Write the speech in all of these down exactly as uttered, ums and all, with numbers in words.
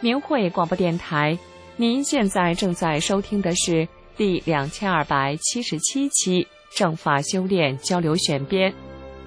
明慧广播电台，您现在正在收听的是第两千二百七十七期正法修炼交流选编。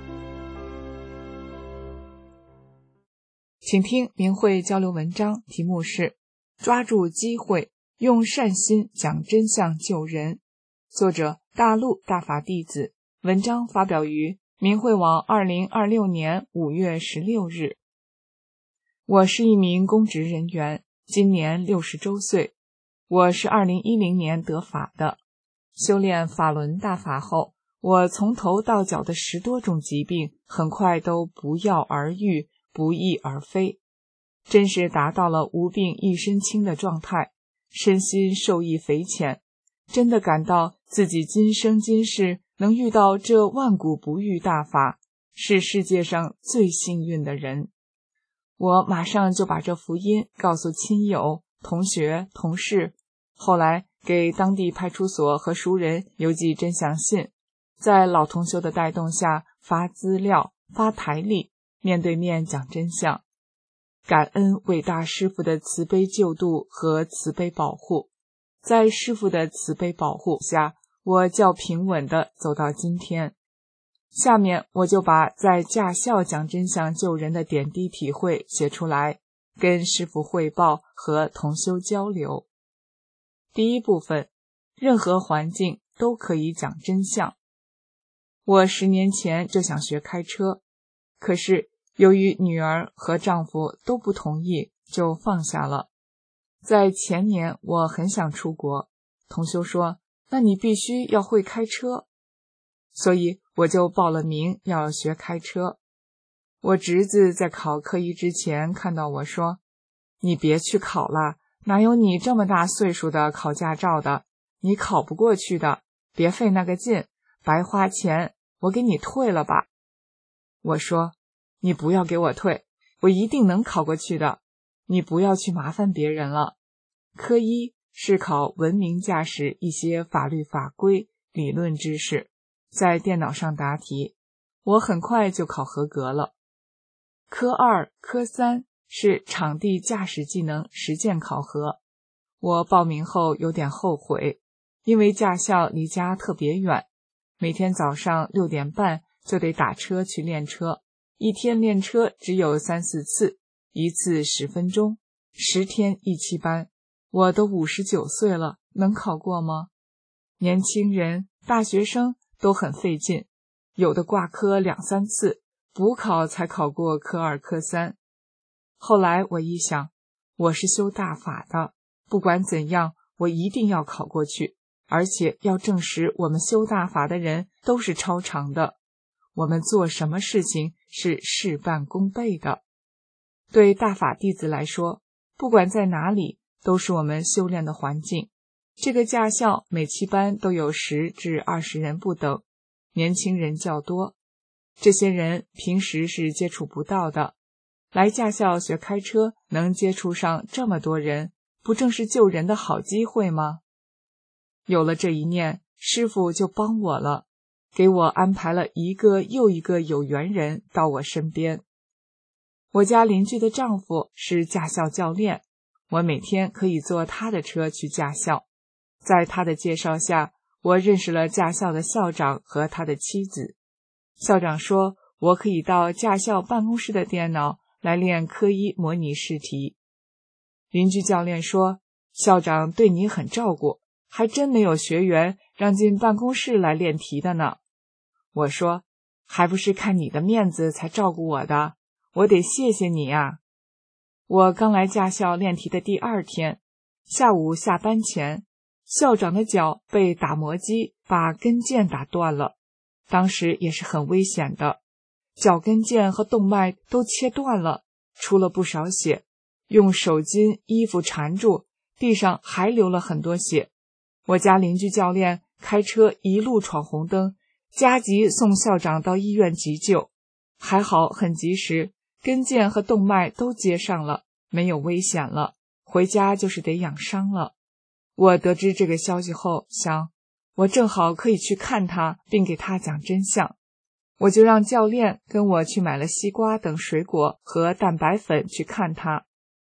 请听明慧交流文章，题目是抓住机会，用善心讲真相救人。作者大陆大法弟子，文章发表于明慧网二零二六年五月十六日。我是一名公职人员，今年六十周岁。我是二零一零年得法的。修炼法轮大法后，我从头到脚的十多种疾病很快都不药而愈，不翼而飞，真是达到了无病一身轻的状态，身心受益匪浅，真的感到自己今生今世能遇到这万古不遇大法，是世界上最幸运的人。我马上就把这福音告诉亲友、同学、同事，后来给当地派出所和熟人邮寄真相信，在老同修的带动下发资料、发台历，面对面讲真相。感恩伟大师父的慈悲救度和慈悲保护，在师父的慈悲保护下，我较平稳地走到今天。下面我就把在驾校讲真相救人的点滴体会写出来，跟师父汇报和同修交流。第一部分，任何环境都可以讲真相。我十年前就想学开车，可是由于女儿和丈夫都不同意，就放下了。在前年我很想出国，同修说，那你必须要会开车。所以我就报了名要学开车。我侄子在考科一之前看到我说，你别去考了，哪有你这么大岁数的考驾照的，你考不过去的，别费那个劲，白花钱，我给你退了吧。我说，你不要给我退，我一定能考过去的，你不要去麻烦别人了。科一是考文明驾驶一些法律法规、理论知识，在电脑上答题，我很快就考合格了。科二、科三是场地驾驶技能实践考核。我报名后有点后悔，因为驾校离家特别远，每天早上六点半就得打车去练车，一天练车只有三四次，一次十分钟，十天一期班。我都五十九岁了，能考过吗？年轻人、大学生都很费劲，有的挂科两三次，补考才考过科二、科三。后来我一想，我是修大法的，不管怎样，我一定要考过去，而且要证实我们修大法的人都是超常的，我们做什么事情是事半功倍的。对大法弟子来说，不管在哪里，都是我们修炼的环境。这个驾校每期班都有十至二十人不等，年轻人较多，这些人平时是接触不到的。来驾校学开车，能接触上这么多人，不正是救人的好机会吗？有了这一念，师父就帮我了，给我安排了一个又一个有缘人到我身边。我家邻居的丈夫是驾校教练，我每天可以坐他的车去驾校。在他的介绍下，我认识了驾校的校长和他的妻子。校长说，我可以到驾校办公室的电脑来练科一模拟试题。邻居教练说，校长对你很照顾，还真没有学员让进办公室来练题的呢。我说，还不是看你的面子才照顾我的，我得谢谢你啊。我刚来驾校练题的第二天，下午下班前，校长的脚被打磨机把跟腱打断了，当时也是很危险的，脚跟腱和动脉都切断了，出了不少血，用手巾、衣服缠住，地上还流了很多血。我家邻居教练开车一路闯红灯，加急送校长到医院急救，还好很及时，跟腱和动脉都接上了，没有危险了，回家就是得养伤了。我得知这个消息后，想我正好可以去看他，并给他讲真相。我就让教练跟我去买了西瓜等水果和蛋白粉去看他。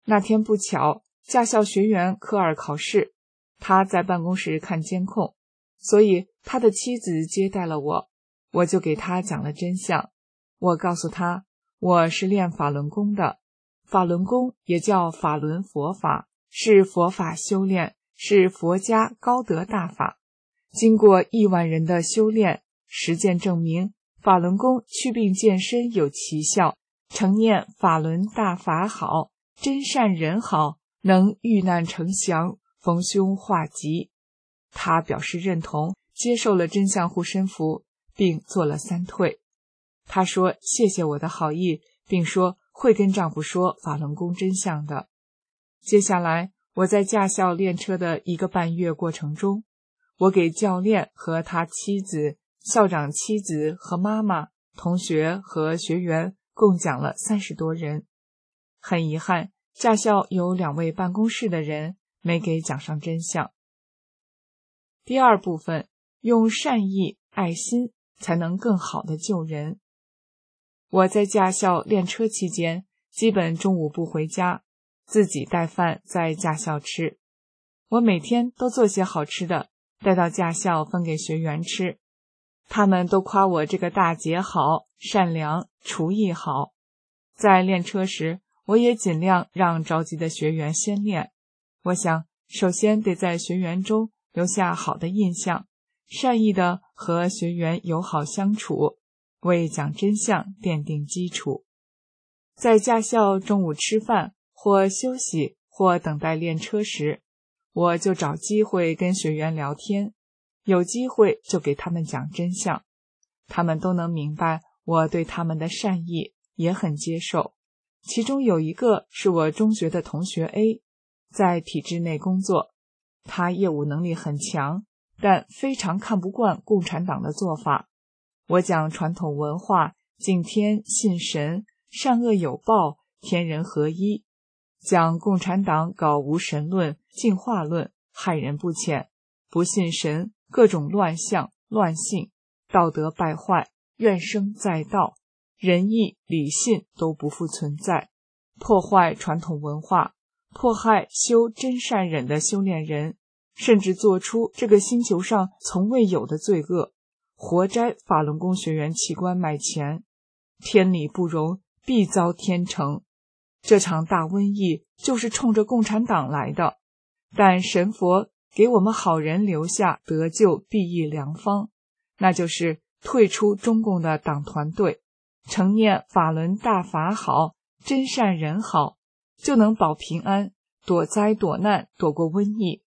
那天不巧，驾校学员科二考试，他在办公室看监控，所以他的妻子接待了我，我就给他讲了真相。我告诉他，我是练法轮功的，法轮功也叫法轮佛法，是佛法修炼，是佛家高德大法。经过亿万人的修炼，实践证明法轮功祛病健身有奇效，诚念法轮大法好，真善人好，能遇难成祥，逢凶化吉。他表示认同，接受了真相护身符，并做了三退。他说谢谢我的好意，并说会跟丈夫说法轮功真相的。接下来我在驾校练车的一个半月过程中，我给教练和他妻子、校长妻子和妈妈、同学和学员共讲了三十多人。很遗憾，驾校有两位办公室的人没给讲上真相。第二部分，用善意、爱心才能更好的救人。我在驾校练车期间，基本中午不回家，自己带饭在驾校吃。我每天都做些好吃的，带到驾校分给学员吃。他们都夸我这个大姐好，善良，厨艺好。在练车时，我也尽量让着急的学员先练。我想，首先得在学员中留下好的印象，善意的和学员友好相处，为讲真相奠定基础。在驾校中午吃饭或休息或等待练车时，我就找机会跟学员聊天，有机会就给他们讲真相。他们都能明白我对他们的善意，也很接受。其中有一个是我中学的同学 A， 在体制内工作，他业务能力很强，但非常看不惯共产党的做法。我讲传统文化，敬天信神，善恶有报，天人合一，讲共产党搞无神论、进化论，害人不浅，不信神，各种乱象、乱性，道德败坏，怨声载道，仁义礼信都不复存在，破坏传统文化，迫害修真善忍的修炼人，甚至做出这个星球上从未有的罪恶，活摘法轮功学员器官卖钱，天理不容，必遭天惩。这场大瘟疫就是冲着共产党来的，但神佛给我们好人留下得救避疫良方，那就是退出中共的党团队，诚念法轮大法好，真善人好，就能保平安，躲灾躲难，躲过瘟疫。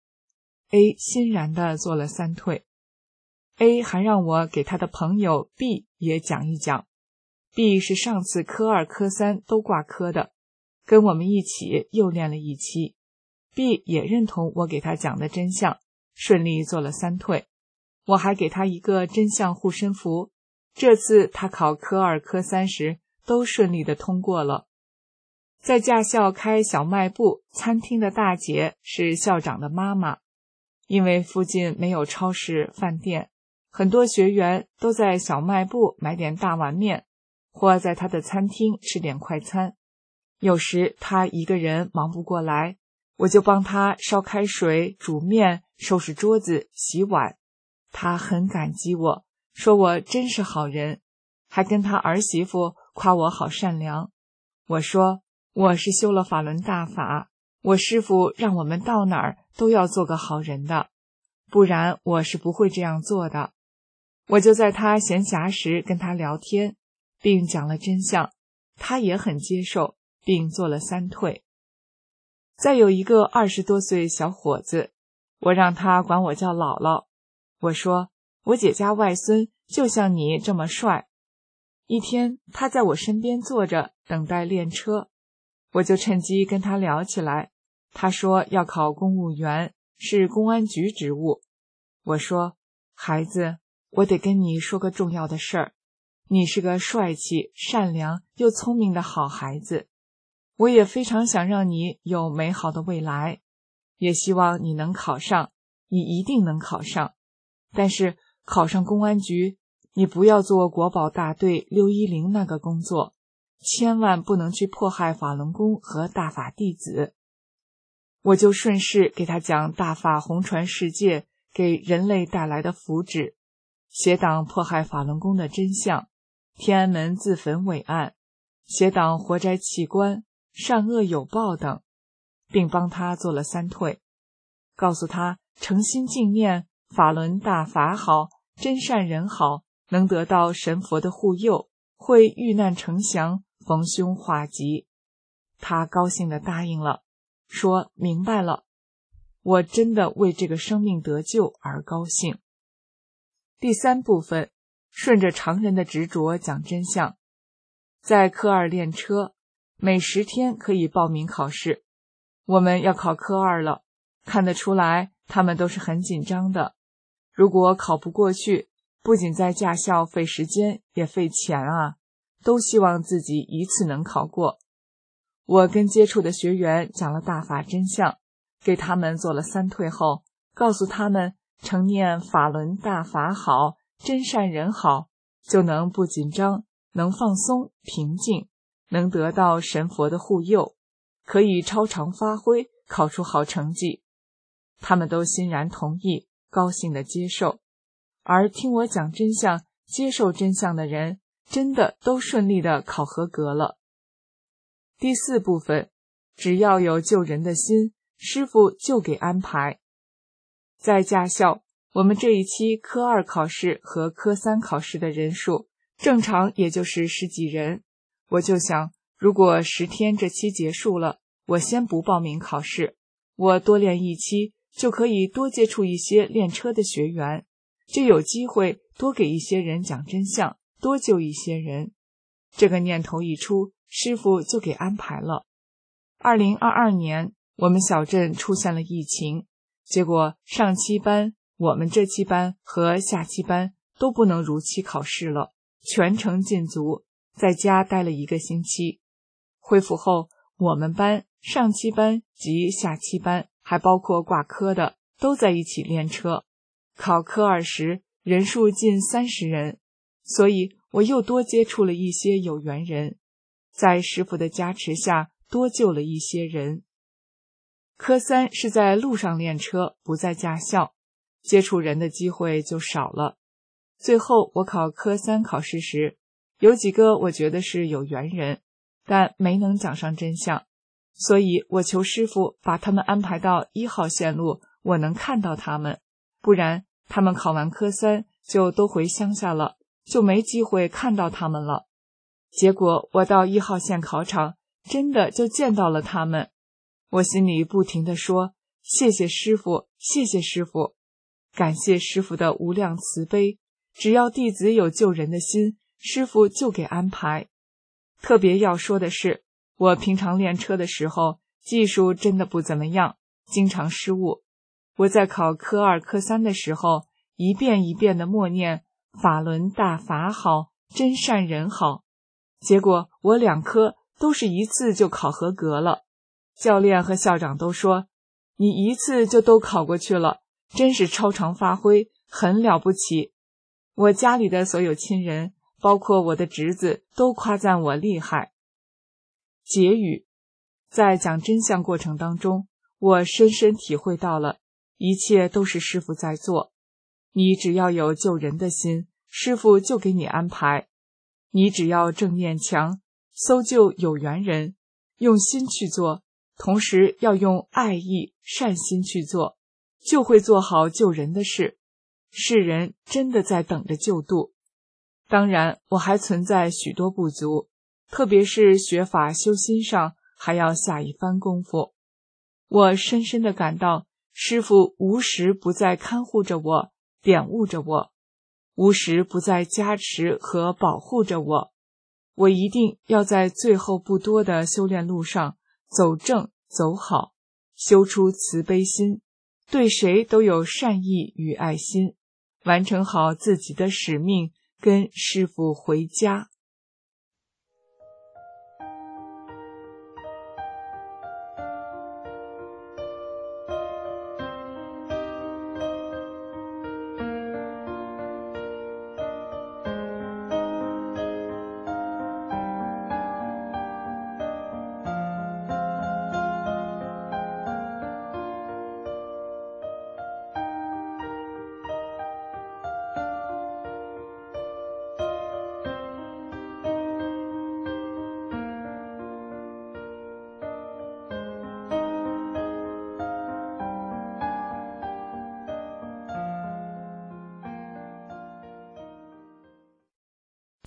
A 欣然地做了三退。 A 还让我给他的朋友 B 也讲一讲。 B 是上次科二科三都挂科的，跟我们一起又练了一期。 B 也认同我给他讲的真相，顺利做了三退。我还给他一个真相护身符，这次他考科二科三时都顺利的通过了。在驾校开小卖部餐厅的大姐是校长的妈妈，因为附近没有超市饭店，很多学员都在小卖部买点大碗面，或在她的餐厅吃点快餐。有时她一个人忙不过来，我就帮她烧开水、煮面、收拾桌子、洗碗。她很感激我，说我真是好人，还跟她儿媳妇夸我好善良。我说我是修了法轮大法，我师父让我们到哪儿都要做个好人的，不然我是不会这样做的。我就在他闲暇时跟他聊天，并讲了真相，他也很接受，并做了三退。再有一个二十多岁小伙子，我让他管我叫姥姥。我说我姐家外孙就像你这么帅。一天他在我身边坐着等待练车，我就趁机跟他聊起来。他说要考公务员，是公安局职务。我说孩子，我得跟你说个重要的事儿，你是个帅气、善良又聪明的好孩子，我也非常想让你有美好的未来，也希望你能考上，你一定能考上。但是考上公安局，你不要做国保大队六一零那个工作， 千万不能去迫害法轮功和大法弟子。我就顺势给他讲大法红传世界给人类带来的福祉，邪党迫害法轮功的真相，天安门自焚伟案，邪党活摘器官，善恶有报等，并帮他做了三退，告诉他诚心敬念法轮大法好，真善人好，能得到神佛的护佑，会遇难成祥，逢凶化吉。他高兴地答应了，说明白了，我真的为这个生命得救而高兴。第三部分，顺着常人的执着讲真相。在科二练车，每十天可以报名考试。我们要考科二了，看得出来他们都是很紧张的。如果考不过去，不仅在驾校费时间也费钱啊，都希望自己一次能考过。我跟接触的学员讲了大法真相，给他们做了三退后，告诉他们承念法轮大法好，真善人好，就能不紧张，能放松平静，能得到神佛的护佑，可以超常发挥，考出好成绩。他们都欣然同意，高兴地接受。而听我讲真相，接受真相的人，真的都顺利地考合格了。第四部分，只要有救人的心，师父就给安排。在驾校，我们这一期科二考试和科三考试的人数，正常也就是十几人。我就想，如果十天这期结束了，我先不报名考试，我多练一期，就可以多接触一些练车的学员，就有机会多给一些人讲真相，多救一些人。这个念头一出，师父就给安排了。二零二二年，我们小镇出现了疫情，结果上期班、我们这期班和下期班都不能如期考试了，全程禁足，在家待了一个星期。恢复后，我们班、上期班及下期班，还包括挂科的，都在一起练车。考科二时，人数近三十人，所以我又多接触了一些有缘人，在师父的加持下，多救了一些人。科三是在路上练车，不在驾校，接触人的机会就少了。最后我考科三考试时，有几个我觉得是有缘人，但没能讲上真相，所以我求师父把他们安排到一号线路，我能看到他们，不然他们考完科三就都回乡下了，就没机会看到他们了。结果我到一号线考场，真的就见到了他们。我心里不停地说，谢谢师父，谢谢师父，感谢师父的无量慈悲，只要弟子有救人的心，师父就给安排。特别要说的是，我平常练车的时候，技术真的不怎么样，经常失误。我在考科二、科三的时候，一遍一遍地默念法轮大法好，真善人好，结果我两科都是一次就考合格了。教练和校长都说，你一次就都考过去了，真是超常发挥，很了不起。我家里的所有亲人，包括我的侄子，都夸赞我厉害。结语，在讲真相过程当中，我深深体会到了，一切都是师父在做。你只要有救人的心，师父就给你安排。你只要正念强，搜救有缘人，用心去做，同时要用爱意、善心去做，就会做好救人的事。世人真的在等着救度。当然，我还存在许多不足，特别是学法修心上，还要下一番功夫。我深深地感到，师父无时不在看护着我，点悟着我，无时不在加持和保护着我。我一定要在最后不多的修炼路上走正走好，修出慈悲心，对谁都有善意与爱心，完成好自己的使命，跟师父回家。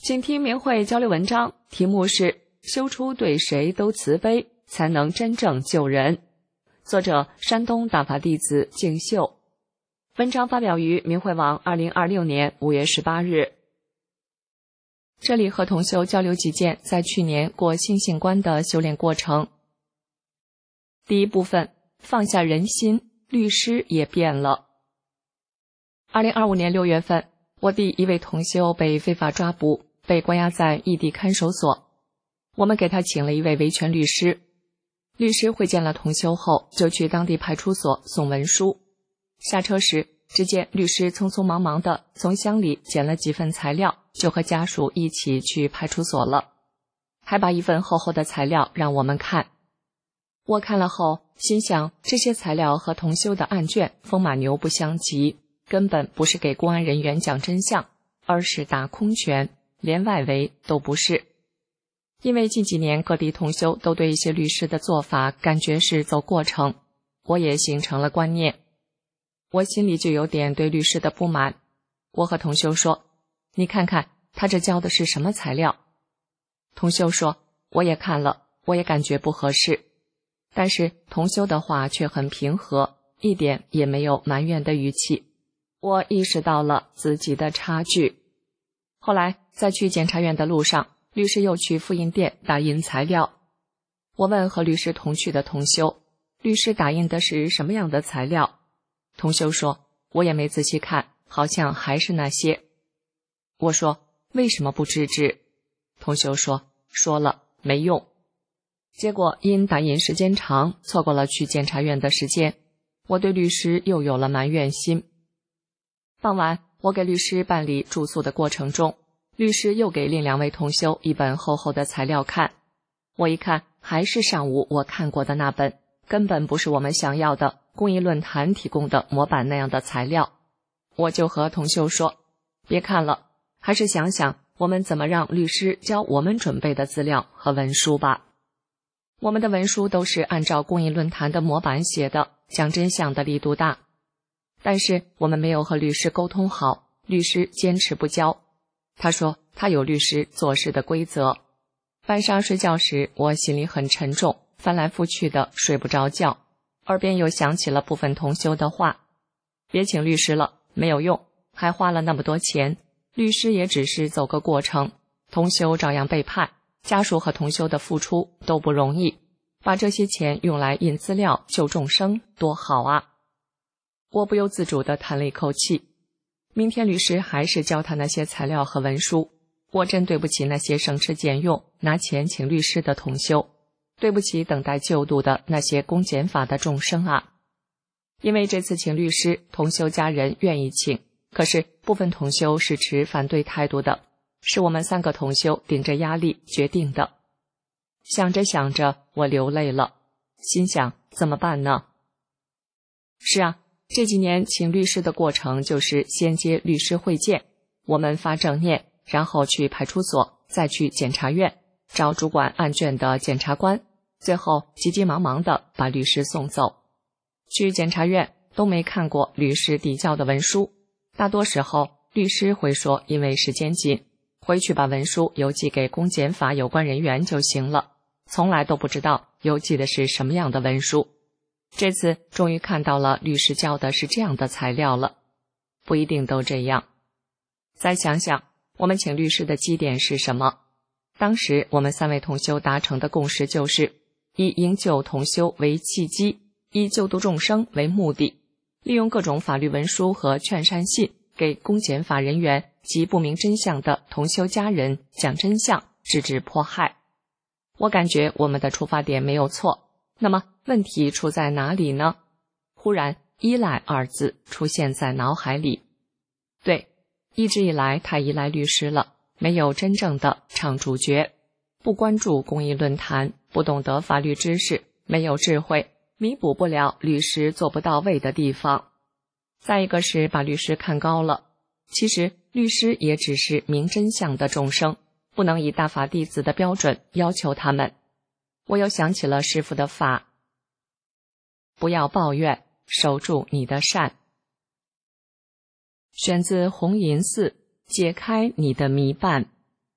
请听明慧交流文章，题目是修出对谁都慈悲，才能真正救人。作者山东大法弟子静秀。文章发表于明慧网二零二六年五月十八日。这里和同修交流几件在去年过心性关的修炼过程。第一部分，放下人心，律师也变了。二零二五年六月份，我弟一位同修被非法抓捕，被关押在异地看守所。我们给他请了一位维权律师。律师会见了同修后，就去当地派出所送文书。下车时，只见律师匆匆忙忙地从箱里捡了几份材料，就和家属一起去派出所了，还把一份厚厚的材料让我们看。我看了后心想，这些材料和同修的案卷风马牛不相及，根本不是给公安人员讲真相，而是打空拳，连外围都不是。因为近几年各地同修都对一些律师的做法感觉是走过程，我也形成了观念。我心里就有点对律师的不满。我和同修说，你看看他这交的是什么材料？同修说，我也看了，我也感觉不合适。但是同修的话却很平和，一点也没有埋怨的语气。我意识到了自己的差距。后来在去检察院的路上，律师又去复印店打印材料。我问和律师同去的同修，律师打印的是什么样的材料？同修说，我也没仔细看，好像还是那些。我说，为什么不制止？同修说，说了没用。结果因打印时间长，错过了去检察院的时间，我对律师又有了埋怨心。傍晚，我给律师办理住宿的过程中，律师又给另两位同修一本厚厚的材料看。我一看，还是上午我看过的那本，根本不是我们想要的公益论坛提供的模板那样的材料。我就和同修说，别看了，还是想想我们怎么让律师教我们准备的资料和文书吧。我们的文书都是按照公益论坛的模板写的，讲真相的力度大。但是我们没有和律师沟通好，律师坚持不交。他说他有律师做事的规则。晚上睡觉时，我心里很沉重，翻来覆去的睡不着觉，耳边又想起了部分同修的话，别请律师了，没有用，还花了那么多钱，律师也只是走个过程，同修照样被判，家属和同修的付出都不容易，把这些钱用来印资料救众生多好啊。我不由自主地叹了一口气。明天律师还是交他那些材料和文书，我真对不起那些省吃俭用拿钱请律师的同修，对不起等待救度的那些公检法的众生啊。因为这次请律师，同修家人愿意请，可是部分同修是持反对态度的，是我们三个同修顶着压力决定的。想着想着，我流泪了，心想怎么办呢？是啊，这几年请律师的过程就是先接律师会见，我们发正念，然后去派出所，再去检察院，找主管案卷的检察官，最后急急忙忙地把律师送走。去检察院都没看过律师递交的文书，大多时候律师会说因为时间紧，回去把文书邮寄给公检法有关人员就行了，从来都不知道邮寄的是什么样的文书。这次终于看到了律师交的是这样的材料了，不一定都这样。再想想，我们请律师的基点是什么？当时我们三位同修达成的共识就是，以营救同修为契机，以救度众生为目的，利用各种法律文书和劝善信，给公检法人员及不明真相的同修家人讲真相，制止迫害。我感觉我们的出发点没有错，那么问题出在哪里呢？忽然依赖二字出现在脑海里。对，一直以来太依赖律师了，没有真正的唱主角，不关注公益论坛，不懂得法律知识，没有智慧，弥补不了律师做不到位的地方。再一个是把律师看高了，其实律师也只是明真相的众生，不能以大法弟子的标准要求他们。我又想起了师父的法，不要抱怨，守住你的善。选自红银寺，解开你的迷伴。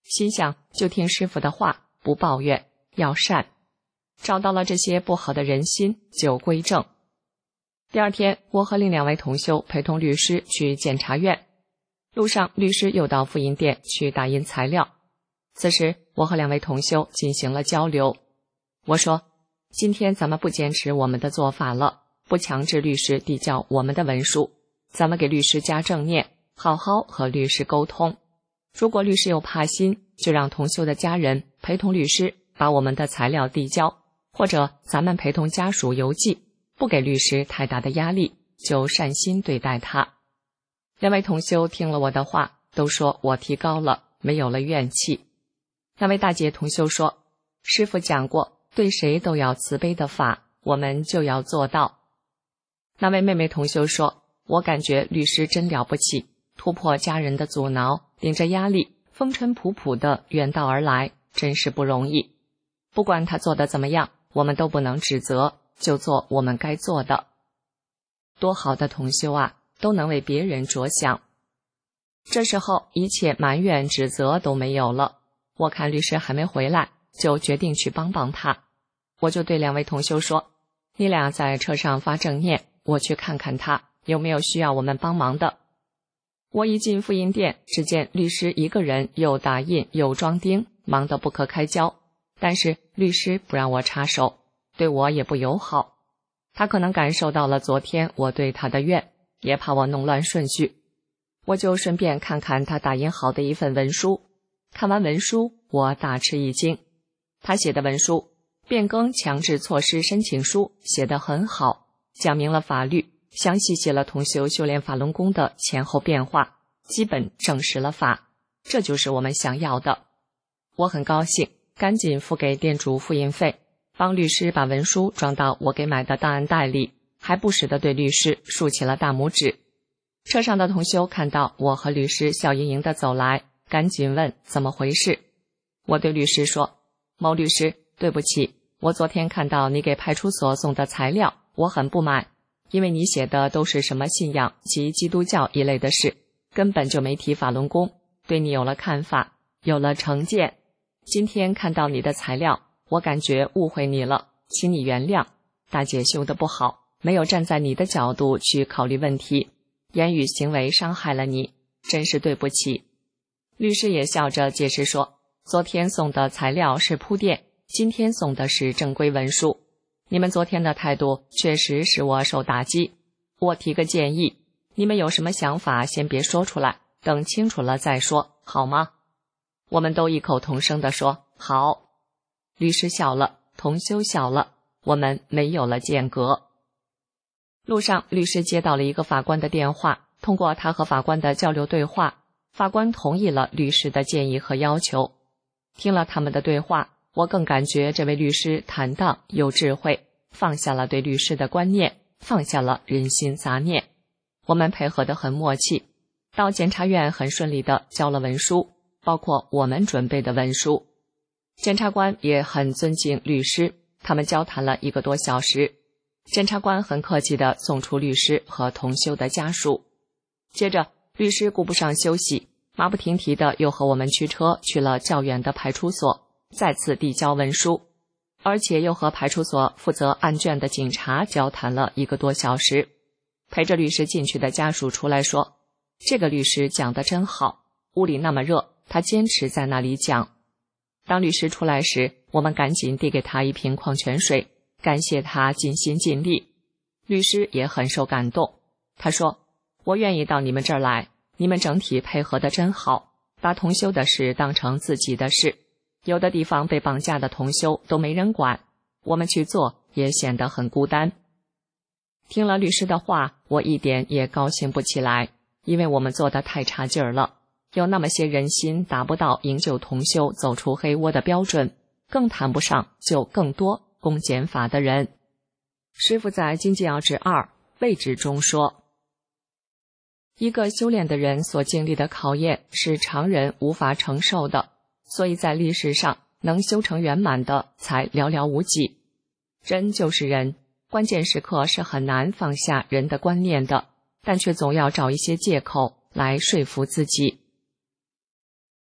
心想就听师傅的话，不抱怨，要善。找到了这些不好的人心，就归正。第二天，我和另两位同修陪同律师去检察院。路上，律师又到复印店去打印材料。此时，我和两位同修进行了交流。我说，今天咱们不坚持我们的做法了，不强制律师递交我们的文书，咱们给律师加正念，好好和律师沟通。如果律师又怕心，就让同修的家人陪同律师把我们的材料递交，或者咱们陪同家属邮寄，不给律师太大的压力，就善心对待他。两位同修听了我的话，都说我提高了，没有了怨气。那位大姐同修说，师父讲过，对谁都要慈悲的法，我们就要做到。那位妹妹同修说，我感觉律师真了不起，突破家人的阻挠，顶着压力，风尘仆仆的远道而来，真是不容易。不管他做的怎么样，我们都不能指责，就做我们该做的。多好的同修啊，都能为别人着想。这时候一切埋怨指责都没有了，我看律师还没回来，就决定去帮帮他。我就对两位同修说，你俩在车上发正念，我去看看他有没有需要我们帮忙的。我一进复印店，只见律师一个人又打印又装钉，忙得不可开交。但是律师不让我插手，对我也不友好。他可能感受到了昨天我对他的怨，也怕我弄乱顺序。我就顺便看看他打印好的一份文书。看完文书，我大吃一惊。他写的文书变更强制措施申请书写得很好，讲明了法律，详细写了同修修炼法轮功的前后变化，基本证实了法。这就是我们想要的。我很高兴，赶紧付给店主复印费，帮律师把文书装到我给买的档案袋里，还不时地对律师竖起了大拇指。车上的同修看到我和律师笑盈盈地走来，赶紧问怎么回事。我对律师说，某律师，对不起，我昨天看到你给派出所送的材料，我很不满，因为你写的都是什么信仰及基督教一类的事，根本就没提法轮功，对你有了看法，有了成见。今天看到你的材料，我感觉误会你了，请你原谅。大姐修得不好，没有站在你的角度去考虑问题，言语行为伤害了你，真是对不起。律师也笑着解释说，昨天送的材料是铺垫，今天送的是正规文书。你们昨天的态度确实使我受打击，我提个建议，你们有什么想法先别说出来，等清楚了再说，好吗？我们都异口同声地说好。律师笑了，同修笑了，我们没有了间隔。路上，律师接到了一个法官的电话，通过他和法官的交流对话，法官同意了律师的建议和要求。听了他们的对话，我更感觉这位律师坦荡有智慧，放下了对律师的观念，放下了人心杂念。我们配合得很默契，到检察院很顺利地交了文书，包括我们准备的文书。检察官也很尊敬律师，他们交谈了一个多小时。检察官很客气地送出律师和同修的家属。接着，律师顾不上休息，马不停蹄地又和我们驱车去了较远的派出所，再次递交文书，而且又和派出所负责案卷的警察交谈了一个多小时。陪着律师进去的家属出来说，这个律师讲得真好，屋里那么热，他坚持在那里讲。当律师出来时，我们赶紧递给他一瓶矿泉水，感谢他尽心尽力。律师也很受感动，他说，我愿意到你们这儿来，你们整体配合得真好，把同修的事当成自己的事。有的地方被绑架的同修都没人管，我们去做也显得很孤单。听了律师的话，我一点也高兴不起来，因为我们做得太差劲儿了，有那么些人心达不到营救同修走出黑窝的标准，更谈不上救更多攻减法的人。师父在《经济要旨二位置》中说，一个修炼的人所经历的考验是常人无法承受的，所以在历史上能修成圆满的才寥寥无几。人就是人，关键时刻是很难放下人的观念的，但却总要找一些借口来说服自己。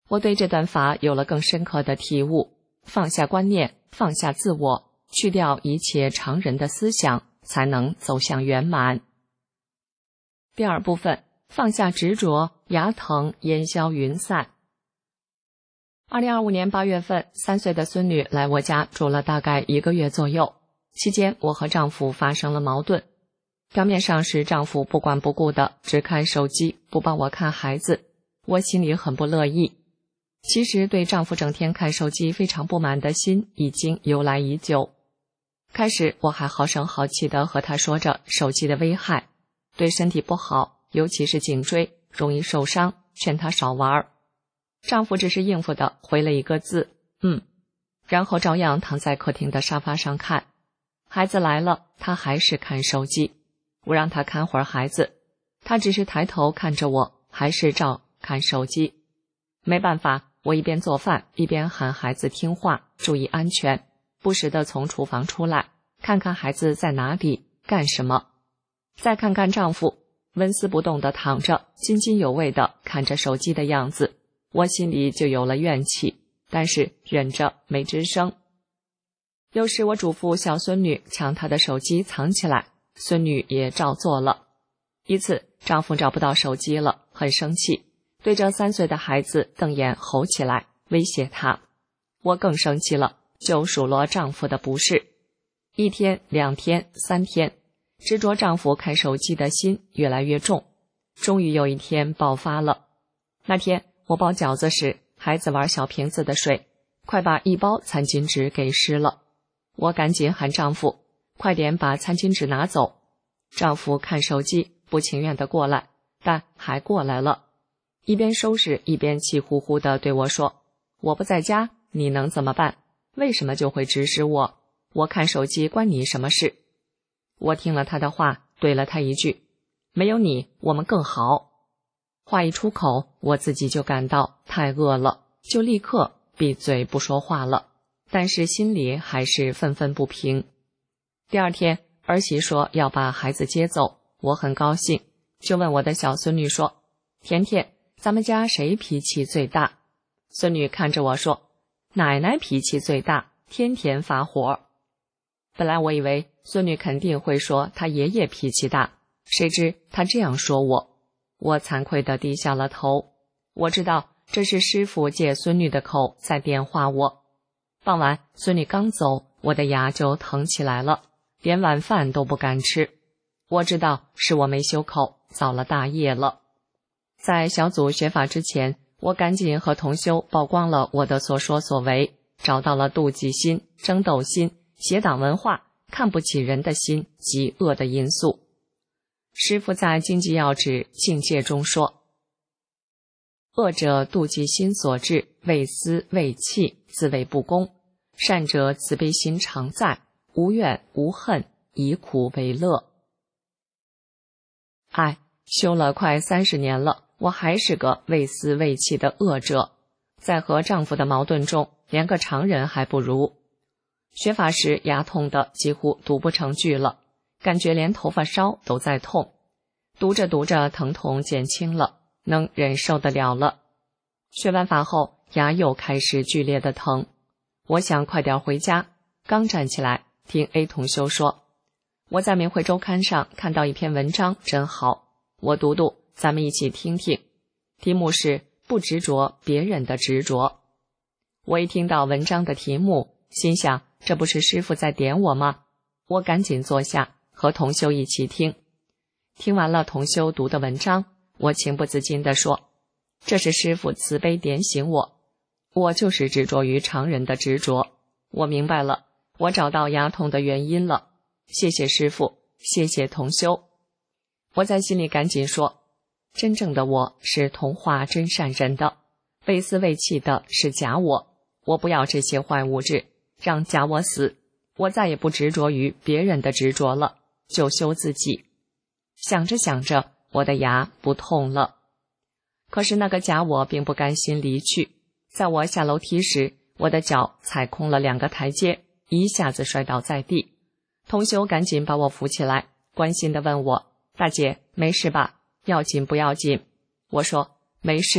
我对这段法有了更深刻的体悟，放下观念，放下自我，去掉一切常人的思想，才能走向圆满。第二部分，放下执着，牙疼烟消云散。二零二五年八月份，三岁的孙女来我家住了大概一个月左右，期间我和丈夫发生了矛盾。表面上是丈夫不管不顾的只看手机，不帮我看孩子，我心里很不乐意。其实对丈夫整天看手机非常不满的心已经由来已久。开始我还好声好气地和他说着手机的危害，对身体不好，尤其是颈椎容易受伤，劝他少玩。丈夫只是应付的回了一个字嗯，然后照样躺在客厅的沙发上看。孩子来了，他还是看手机。我让他看会儿孩子，他只是抬头看着我，还是照看手机。没办法，我一边做饭一边喊孩子听话，注意安全，不时地从厨房出来，看看孩子在哪里干什么。再看看丈夫纹丝不动地躺着，津津有味地看着手机的样子，我心里就有了怨气，但是忍着没吱声。有时我嘱咐小孙女将她的手机藏起来，孙女也照做了。一次丈夫找不到手机了，很生气，对着三岁的孩子瞪眼吼起来，威胁他。我更生气了，就数落丈夫的不是。一天两天三天，执着丈夫看手机的心越来越重，终于有一天爆发了。那天我包饺子时，孩子玩小瓶子的水，快把一包餐巾纸给湿了。我赶紧喊丈夫快点把餐巾纸拿走。丈夫看手机，不情愿地过来，但还过来了，一边收拾一边气呼呼地对我说，我不在家，你能怎么办？为什么就会指使我？我看手机关你什么事？我听了他的话，怼了他一句，没有你我们更好。话一出口，我自己就感到太饿了，就立刻闭嘴不说话了，但是心里还是愤愤不平。第二天儿媳说要把孩子接走，我很高兴，就问我的小孙女说，甜甜，咱们家谁脾气最大？孙女看着我说，奶奶脾气最大，天天发火。本来我以为孙女肯定会说她爷爷脾气大，谁知她这样说我。我惭愧地低下了头，我知道这是师傅借孙女的口在电话我。傍晚孙女刚走，我的牙就疼起来了，连晚饭都不敢吃。我知道是我没修口，造了大业了。在小组学法之前，我赶紧和同修曝光了我的所说所为，找到了妒忌心、争斗心、邪党文化、看不起人的心及恶的因素。师父在经济要旨境界中说，恶者妒忌心所致，为私为气，自谓不公；善者慈悲心常在，无怨无恨，以苦为乐。哎，修了快三十年了，我还是个为私为气的恶者，在和丈夫的矛盾中，连个常人还不如。学法时牙痛的几乎读不成句了，感觉连头发梢都在痛，读着读着疼痛减轻了，能忍受得了了。学完法后，牙又开始剧烈的疼，我想快点回家，刚站起来，听 A 同修说，我在明慧周刊上看到一篇文章真好，我读读，咱们一起听听。题目是不执着别人的执着。我一听到文章的题目，心想这不是师父在点我吗？我赶紧坐下和同修一起听。听完了同修读的文章，我情不自禁地说，这是师父慈悲点醒我，我就是执着于常人的执着。我明白了，我找到牙痛的原因了，谢谢师父，谢谢同修。我在心里赶紧说，真正的我是同化真善人的，为私为气的是假我，我不要这些坏物质，让假我死，我再也不执着于别人的执着了，就修自己。想着想着，我的牙不痛了。可是那个假我并不甘心离去，在我下楼梯时，我的脚踩空了两个台阶，一下子摔倒在地。同修赶紧把我扶起来，关心地问我，大姐没事吧？要紧不要紧？我说没事，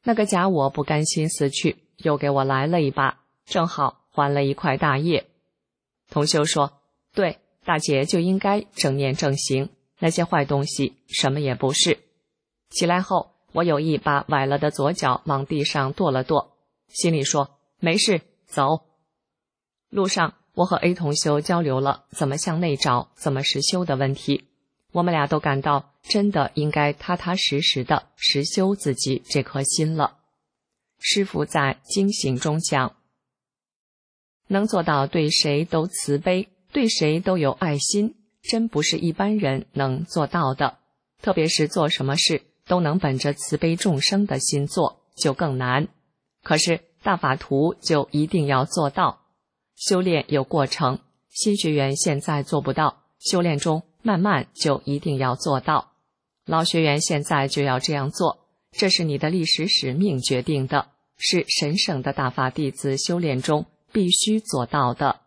那个假我不甘心死去，又给我来了一把，正好还了一块大业。同修说，对，大姐就应该正念正行，那些坏东西什么也不是。起来后，我有意把崴了的左脚往地上跺了跺，心里说没事，走。路上我和 A 同修交流了怎么向内找，怎么实修的问题，我们俩都感到真的应该踏踏实实的实修自己这颗心了。师父在经行中讲，能做到对谁都慈悲，对谁都有爱心，真不是一般人能做到的，特别是做什么事都能本着慈悲众生的心做，就更难。可是大法图就一定要做到。修炼有过程，新学员现在做不到，修炼中慢慢就一定要做到。老学员现在就要这样做，这是你的历史使命决定的，是神圣的大法弟子修炼中必须做到的。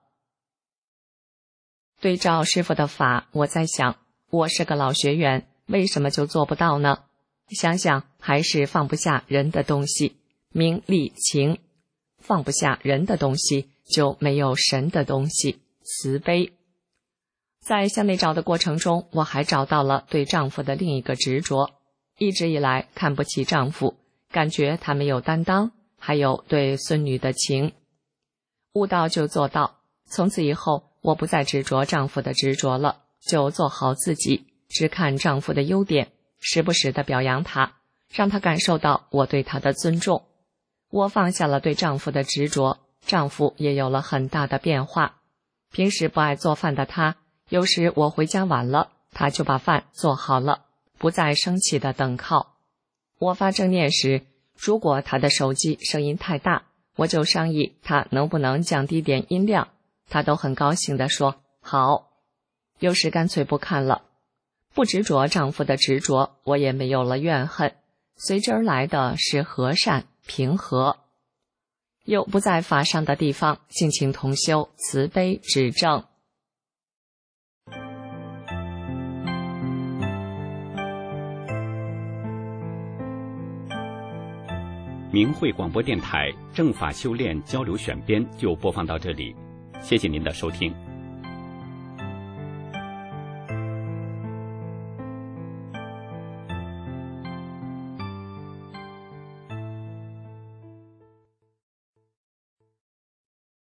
对照师父的法，我在想，我是个老学员，为什么就做不到呢？想想还是放不下人的东西，名利情，放不下人的东西，就没有神的东西，慈悲。在向内找的过程中，我还找到了对丈夫的另一个执着，一直以来看不起丈夫，感觉他没有担当，还有对孙女的情。悟道就做到，从此以后我不再执着丈夫的执着了，就做好自己，只看丈夫的优点，时不时地表扬他，让他感受到我对他的尊重。我放下了对丈夫的执着，丈夫也有了很大的变化。平时不爱做饭的他，有时我回家晚了，他就把饭做好了，不再生气的等靠。我发正念时，如果他的手机声音太大，我就商议他能不能降低点音量，他都很高兴地说好。有时干脆不看了。不执着丈夫的执着，我也没有了怨恨，随之而来的是和善平和。有不在法上的地方，敬请同修慈悲指正。 明慧广播电台正法修炼交流选编就播放到这里，谢谢您的收听。